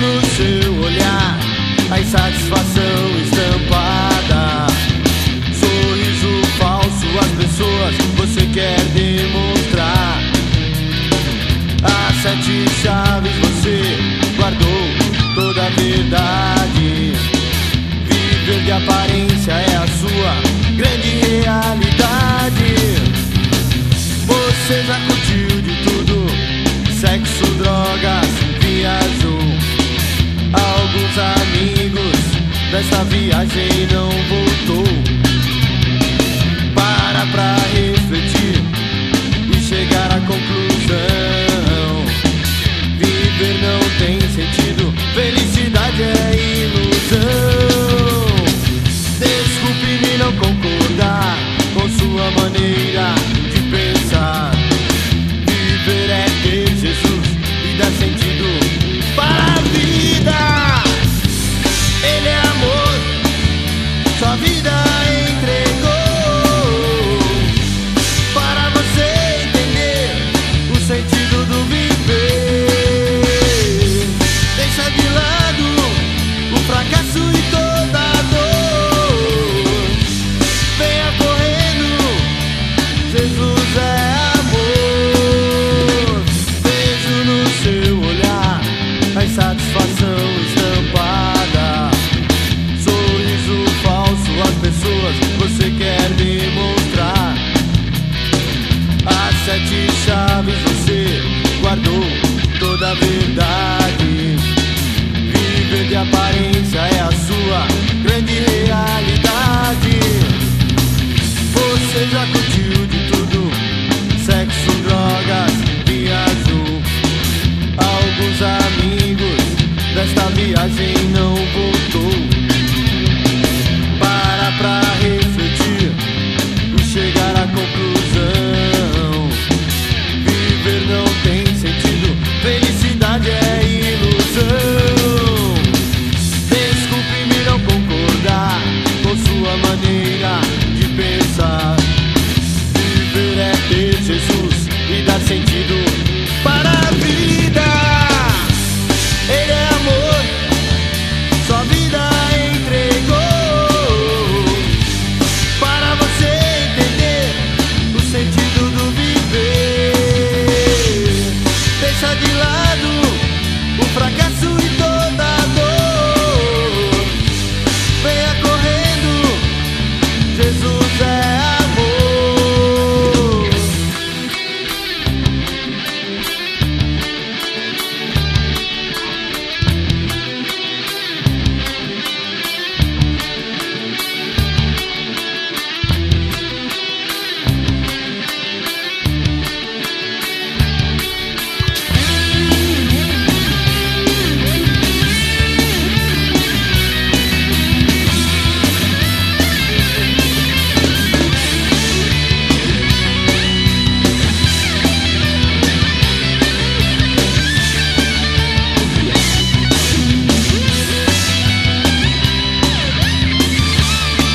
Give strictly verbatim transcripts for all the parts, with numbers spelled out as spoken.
no seu olhar a insatisfação estampada. Sorriso falso às pessoas você quer demonstrar. As sete chaves você guardou toda a verdade. Viver de aparência é a sua grande realidade. Você já curtiu de tudo, sexo, drogas, viajou. Alguns amigos dessa viagem não voltou. Para pra refletir e chegar à conclusão: viver não tem sentido, felicidade é ilusão. Desculpe-me não concordar com sua maneira de pensar. Viver é ter Jesus e dar sentido para a vida. Ele é amor, sua vida entregou para você entender o sentido do viver. Deixa de lado o fracasso e toda a dor. Venha correndo, Jesus é amor. Vejo no seu olhar a insatisfação estampada. Sorriso falso às pessoas você quer demonstrar. As sete chaves você guardou toda a verdade. Viver de aparência é a sua grande realidade. Você já curtiu de tudo, sexo, drogas, viajou. Alguns amigos desta viagem não voltou. Para pra refletir e chegar à conclusão: viver não tem sentido, felicidade é ilusão. Desculpe-me não concordar com sua maneira de pensar. Viver é ter Jesus e dar sentido para a vida. Ele é amor, sua vida entregou para você entender o sentido do viver. Deixa de lado o fracasso e toda a dor. Venha correndo, Jesus é amor.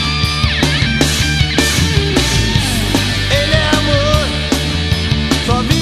Sua vida